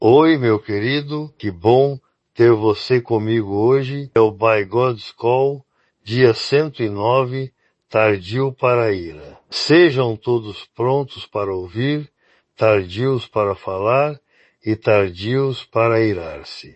Oi, meu querido, que bom ter você comigo hoje. É o By God's Call, dia 109, tardio para a ira. Sejam todos prontos para ouvir, tardios para falar e tardios para irar-se.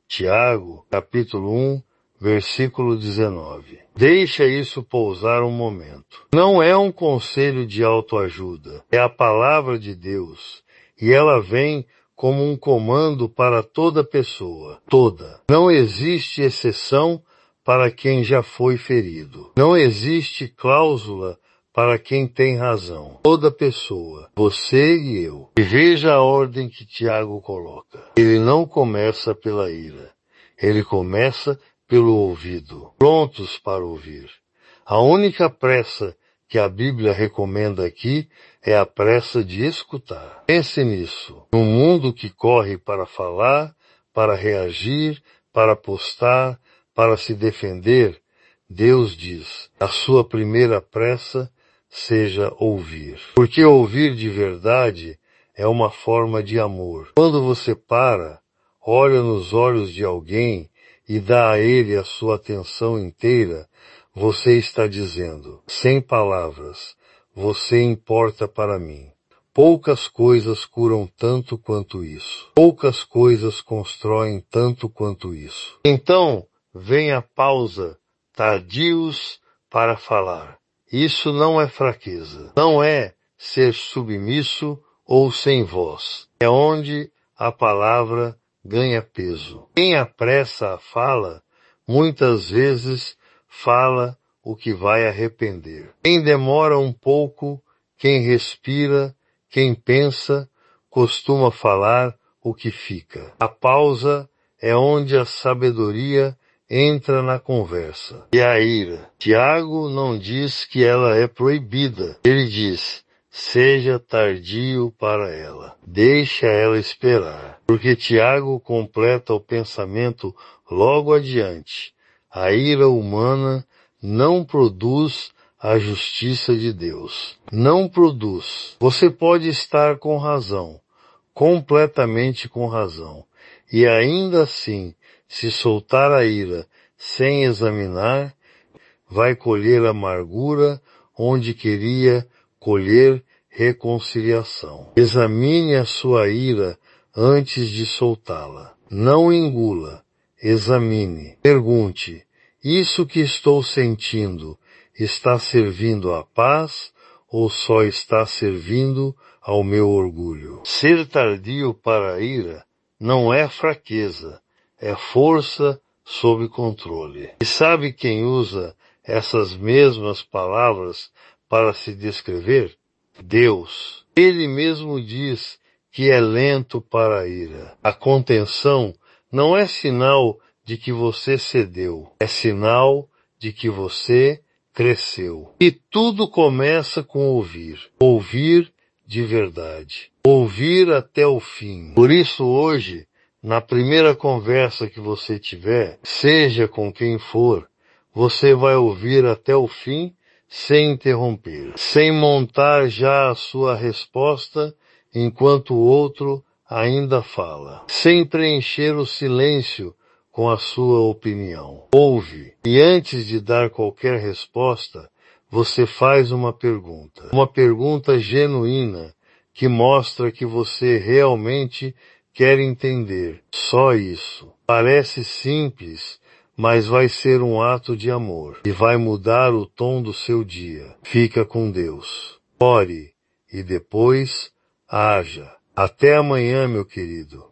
Tiago, capítulo 1, versículo 19. Deixa isso pousar um momento. Não é um conselho de autoajuda, é a palavra de Deus, e ela vem como um comando para toda pessoa, toda. Não existe exceção para quem já foi ferido. Não existe cláusula para quem tem razão. Toda pessoa, você e eu. E veja a ordem que Tiago coloca. Ele não começa pela ira. Ele começa pelo ouvido. Prontos para ouvir. A única pressa que a Bíblia recomenda aqui é a pressa de escutar. Pense nisso. Num mundo que corre para falar, para reagir, para postar, para se defender, Deus diz, a sua primeira pressa seja ouvir. Porque ouvir de verdade é uma forma de amor. Quando você para, olha nos olhos de alguém e dá a ele a sua atenção inteira, você está dizendo, sem palavras, você importa para mim. Poucas coisas curam tanto quanto isso. Poucas coisas constroem tanto quanto isso. Então, vem a pausa, tardios para falar. Isso não é fraqueza. Não é ser submisso ou sem voz. É onde a palavra ganha peso. Quem apressa a fala, muitas vezes fala o que vai arrepender. Quem demora um pouco, quem respira, quem pensa, costuma falar o que fica. A pausa é onde a sabedoria entra na conversa. E a ira. Tiago não diz que ela é proibida. Ele diz, seja tardio para ela. Deixa ela esperar. Porque Tiago completa o pensamento logo adiante. A ira humana não produz a justiça de Deus. Não produz. Você pode estar com razão, completamente com razão, e ainda assim, se soltar a ira sem examinar, vai colher amargura onde queria colher reconciliação. Examine a sua ira antes de soltá-la. Não engula. Examine. Pergunte, isso que estou sentindo está servindo à paz ou só está servindo ao meu orgulho? Ser tardio para a ira não é fraqueza, é força sob controle. E sabe quem usa essas mesmas palavras para se descrever? Deus. Ele mesmo diz que é lento para a ira. A contenção não é sinal de que você cedeu, é sinal de que você cresceu. E tudo começa com ouvir. Ouvir de verdade. Ouvir até o fim. Por isso hoje, na primeira conversa que você tiver, seja com quem for, você vai ouvir até o fim sem interromper, sem montar já a sua resposta enquanto o outro ainda fala, sem preencher o silêncio com a sua opinião. Ouve, e antes de dar qualquer resposta, você faz uma pergunta genuína que mostra que você realmente quer entender. Só isso. Parece simples, mas vai ser um ato de amor e vai mudar o tom do seu dia. Fica com Deus. Ore e depois haja. Até amanhã, meu querido.